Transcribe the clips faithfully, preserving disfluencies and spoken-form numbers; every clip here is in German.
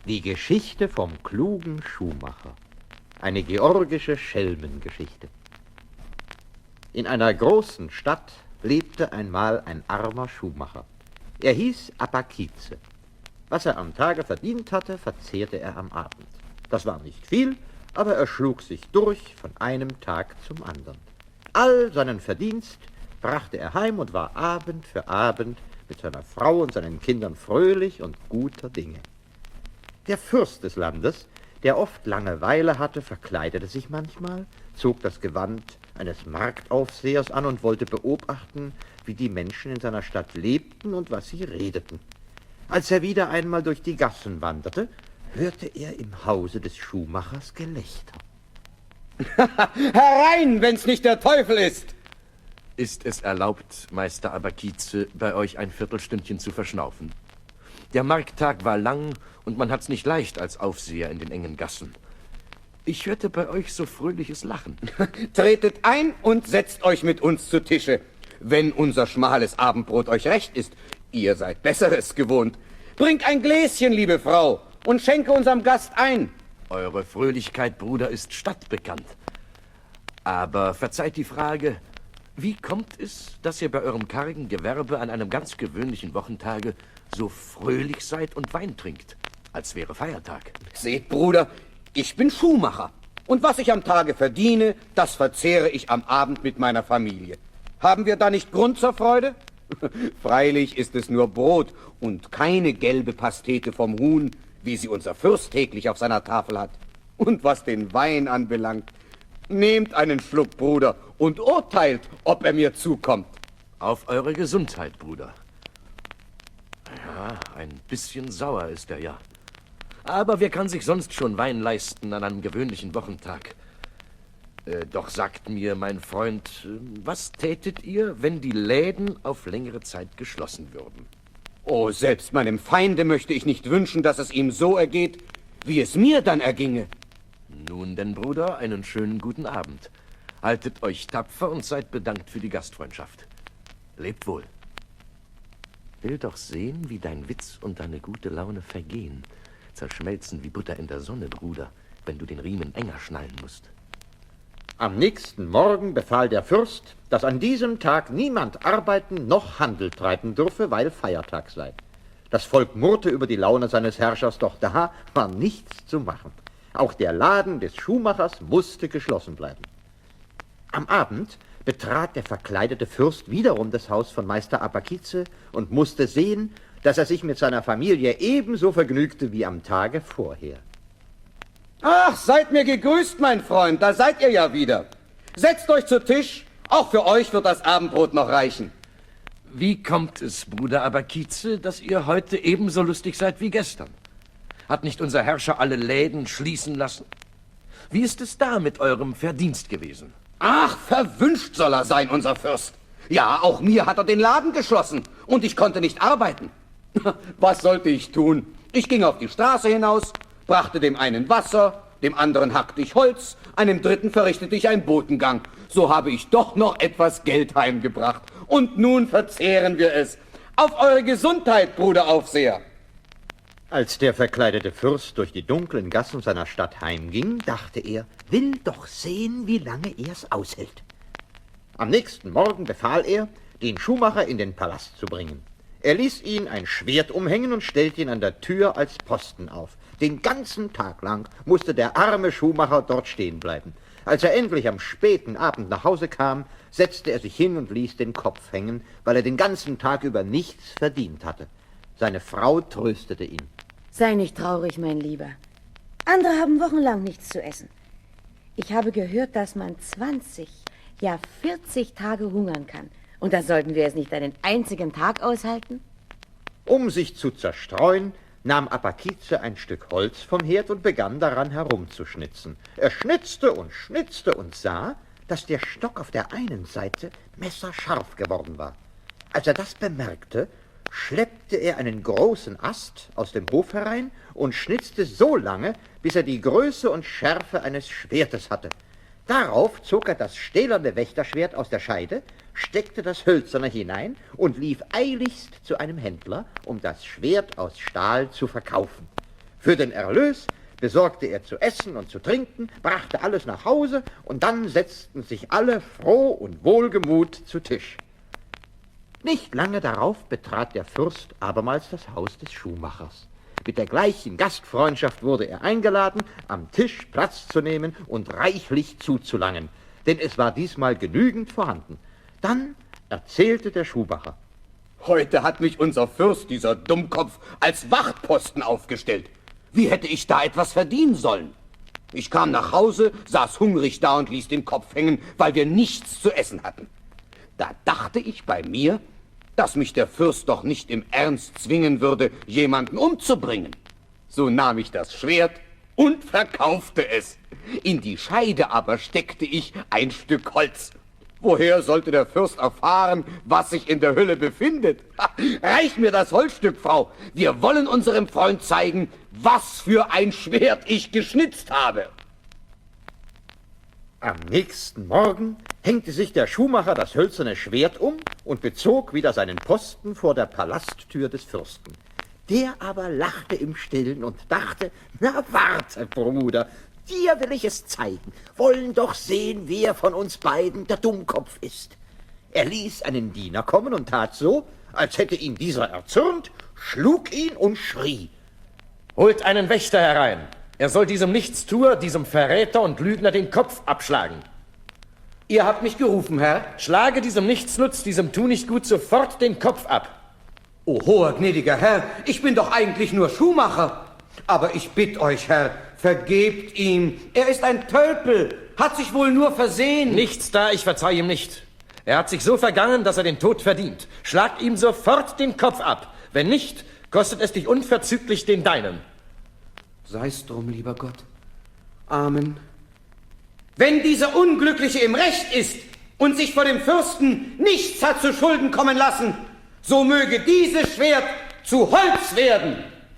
Die Geschichte vom klugen Schuhmacher. Eine georgische Schelmengeschichte. In einer großen Stadt lebte einmal ein armer Schuhmacher. Er hieß Apakize. Was er am Tage verdient hatte, verzehrte er am Abend. Das war nicht viel, aber er schlug sich durch von einem Tag zum anderen. All seinen Verdienst brachte er heim und war Abend für Abend mit seiner Frau und seinen Kindern fröhlich und guter Dinge. Der Fürst des Landes, der oft Langeweile hatte, verkleidete sich manchmal, zog das Gewand eines Marktaufsehers an und wollte beobachten, wie die Menschen in seiner Stadt lebten und was sie redeten. Als er wieder einmal durch die Gassen wanderte, hörte er im Hause des Schuhmachers Gelächter. Herein, wenn's nicht der Teufel ist! Ist es erlaubt, Meister Abakize, bei euch ein Viertelstündchen zu verschnaufen? Der Markttag war lang und man hat's nicht leicht als Aufseher in den engen Gassen. Ich hörte bei euch so fröhliches Lachen. Tretet ein und setzt euch mit uns zu Tische, wenn unser schmales Abendbrot euch recht ist. Ihr seid Besseres gewohnt. Bringt ein Gläschen, liebe Frau, und schenke unserem Gast ein. Eure Fröhlichkeit, Bruder, ist stadtbekannt. Aber verzeiht die Frage, wie kommt es, dass ihr bei eurem kargen Gewerbe an einem ganz gewöhnlichen Wochentage so fröhlich seid und Wein trinkt, als wäre Feiertag? Seht, Bruder, ich bin Schuhmacher. Und was ich am Tage verdiene, das verzehre ich am Abend mit meiner Familie. Haben wir da nicht Grund zur Freude? Freilich ist es nur Brot und keine gelbe Pastete vom Huhn, wie sie unser Fürst täglich auf seiner Tafel hat. Und was den Wein anbelangt, nehmt einen Schluck, Bruder, und urteilt, ob er mir zukommt. Auf eure Gesundheit, Bruder. Ja, ein bisschen sauer ist er ja. Aber wer kann sich sonst schon Wein leisten an einem gewöhnlichen Wochentag? Äh, doch sagt mir, mein Freund, was tätet ihr, wenn die Läden auf längere Zeit geschlossen würden? Oh, selbst meinem Feinde möchte ich nicht wünschen, dass es ihm so ergeht, wie es mir dann erginge. Nun denn, Bruder, einen schönen guten Abend. Haltet euch tapfer und seid bedankt für die Gastfreundschaft. Lebt wohl. Will doch sehen, wie dein Witz und deine gute Laune vergehen. Zerschmelzen wie Butter in der Sonne, Bruder, wenn du den Riemen enger schnallen musst. Am nächsten Morgen befahl der Fürst, dass an diesem Tag niemand arbeiten noch Handel treiben dürfe, weil Feiertag sei. Das Volk murrte über die Laune seines Herrschers, doch da war nichts zu machen. Auch der Laden des Schuhmachers musste geschlossen bleiben. Am Abend betrat der verkleidete Fürst wiederum das Haus von Meister Abakize und musste sehen, dass er sich mit seiner Familie ebenso vergnügte wie am Tage vorher. Ach, seid mir gegrüßt, mein Freund, da seid ihr ja wieder. Setzt euch zu Tisch, auch für euch wird das Abendbrot noch reichen. Wie kommt es, Bruder Abakize, dass ihr heute ebenso lustig seid wie gestern? Hat nicht unser Herrscher alle Läden schließen lassen? Wie ist es da mit eurem Verdienst gewesen? Ach, verwünscht soll er sein, unser Fürst. Ja, auch mir hat er den Laden geschlossen und ich konnte nicht arbeiten. Was sollte ich tun? Ich ging auf die Straße hinaus, brachte dem einen Wasser, dem anderen hackte ich Holz, einem dritten verrichtete ich einen Botengang. So habe ich doch noch etwas Geld heimgebracht. Und nun verzehren wir es. Auf eure Gesundheit, Bruder Aufseher. Als der verkleidete Fürst durch die dunklen Gassen seiner Stadt heimging, dachte er, will doch sehen, wie lange er's aushält. Am nächsten Morgen befahl er, den Schuhmacher in den Palast zu bringen. Er ließ ihn ein Schwert umhängen und stellte ihn an der Tür als Posten auf. Den ganzen Tag lang musste der arme Schuhmacher dort stehen bleiben. Als er endlich am späten Abend nach Hause kam, setzte er sich hin und ließ den Kopf hängen, weil er den ganzen Tag über nichts verdient hatte. Seine Frau tröstete ihn. Sei nicht traurig, mein Lieber. Andere haben wochenlang nichts zu essen. Ich habe gehört, dass man zwanzig, ja vierzig Tage hungern kann. Und da sollten wir es nicht einen einzigen Tag aushalten? Um sich zu zerstreuen, nahm Abakize ein Stück Holz vom Herd und begann daran herumzuschnitzen. Er schnitzte und schnitzte und sah, dass der Stock auf der einen Seite messerscharf geworden war. Als er das bemerkte, schleppte er einen großen Ast aus dem Hof herein und schnitzte so lange, bis er die Größe und Schärfe eines Schwertes hatte. Darauf zog er das stählerne Wächterschwert aus der Scheide, steckte das hölzerne hinein und lief eiligst zu einem Händler, um das Schwert aus Stahl zu verkaufen. Für den Erlös besorgte er zu essen und zu trinken, brachte alles nach Hause und dann setzten sich alle froh und wohlgemut zu Tisch. Nicht lange darauf betrat der Fürst abermals das Haus des Schuhmachers. Mit der gleichen Gastfreundschaft wurde er eingeladen, am Tisch Platz zu nehmen und reichlich zuzulangen, denn es war diesmal genügend vorhanden. Dann erzählte der Schuhmacher: Heute hat mich unser Fürst, dieser Dummkopf, als Wachtposten aufgestellt. Wie hätte ich da etwas verdienen sollen? Ich kam nach Hause, saß hungrig da und ließ den Kopf hängen, weil wir nichts zu essen hatten. Da dachte ich bei mir, dass mich der Fürst doch nicht im Ernst zwingen würde, jemanden umzubringen. So nahm ich das Schwert und verkaufte es. In die Scheide aber steckte ich ein Stück Holz. Woher sollte der Fürst erfahren, was sich in der Hülle befindet? Reich mir das Holzstück, Frau. Wir wollen unserem Freund zeigen, was für ein Schwert ich geschnitzt habe. Am nächsten Morgen hängte sich der Schuhmacher das hölzerne Schwert um und bezog wieder seinen Posten vor der Palasttür des Fürsten. Der aber lachte im Stillen und dachte: Na warte, Bruder, dir will ich es zeigen. Wollen doch sehen, wer von uns beiden der Dummkopf ist. Er ließ einen Diener kommen und tat so, als hätte ihn dieser erzürnt, schlug ihn und schrie: Holt einen Wächter herein. Er soll diesem Nichtstuer, diesem Verräter und Lügner den Kopf abschlagen. Ihr habt mich gerufen, Herr. Schlage diesem Nichtsnutz, diesem Tunichtgut sofort den Kopf ab. O hoher, gnädiger Herr, ich bin doch eigentlich nur Schuhmacher. Aber ich bitt euch, Herr, vergebt ihm. Er ist ein Tölpel, hat sich wohl nur versehen. Nichts da, ich verzeih ihm nicht. Er hat sich so vergangen, dass er den Tod verdient. Schlagt ihm sofort den Kopf ab. Wenn nicht, kostet es dich unverzüglich den deinen. Sei's drum, lieber Gott. Amen. Wenn dieser Unglückliche im Recht ist und sich vor dem Fürsten nichts hat zu Schulden kommen lassen, so möge dieses Schwert zu Holz werden.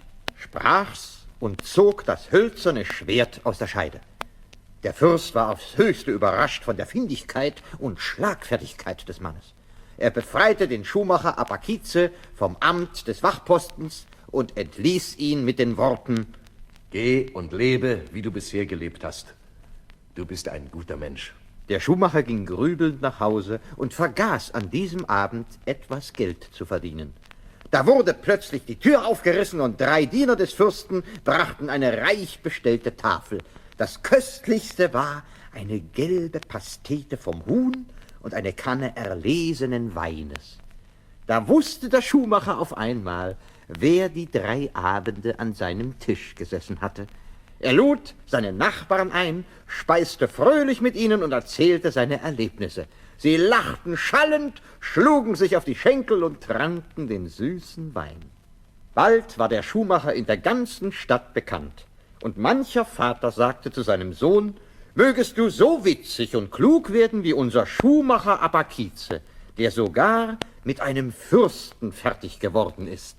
Sprach's und zog das hölzerne Schwert aus der Scheide. Der Fürst war aufs Höchste überrascht von der Findigkeit und Schlagfertigkeit des Mannes. Er befreite den Schuhmacher Abakize vom Amt des Wachpostens und entließ ihn mit den Worten: Geh und lebe, wie du bisher gelebt hast. Du bist ein guter Mensch. Der Schuhmacher ging grübelnd nach Hause und vergaß an diesem Abend etwas Geld zu verdienen. Da wurde plötzlich die Tür aufgerissen und drei Diener des Fürsten brachten eine reich bestellte Tafel. Das Köstlichste war eine gelbe Pastete vom Huhn und eine Kanne erlesenen Weines. Da wusste der Schuhmacher auf einmal, wer die drei Abende an seinem Tisch gesessen hatte. Er lud seine Nachbarn ein, speiste fröhlich mit ihnen und erzählte seine Erlebnisse. Sie lachten schallend, schlugen sich auf die Schenkel und tranken den süßen Wein. Bald war der Schuhmacher in der ganzen Stadt bekannt, und mancher Vater sagte zu seinem Sohn: Mögest du so witzig und klug werden wie unser Schuhmacher Abakize, der sogar mit einem Fürsten fertig geworden ist.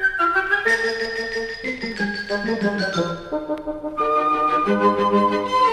Musik